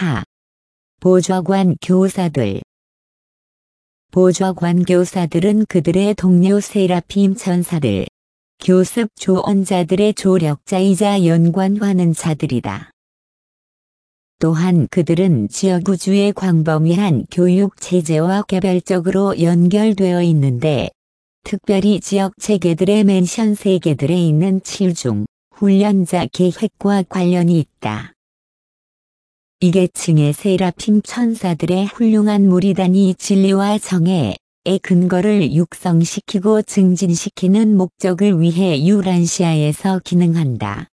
4. 보좌관 교사들. 보좌관 교사들은 그들의 동료 세라핌 천사들, 교습 조언자들의 조력자이자 연관하는 자들이다. 또한 그들은 지역구주의 광범위한 교육 체제와 개별적으로 연결되어 있는데, 특별히 지역 체계들의 맨션 세계들에 있는 7중 훈련자 계획과 관련이 있다. 이 계층의 세라핌 천사들의 훌륭한 무리단이 진리와 정의의 근거를 육성시키고 증진시키는 목적을 위해 유란시아에서 기능한다.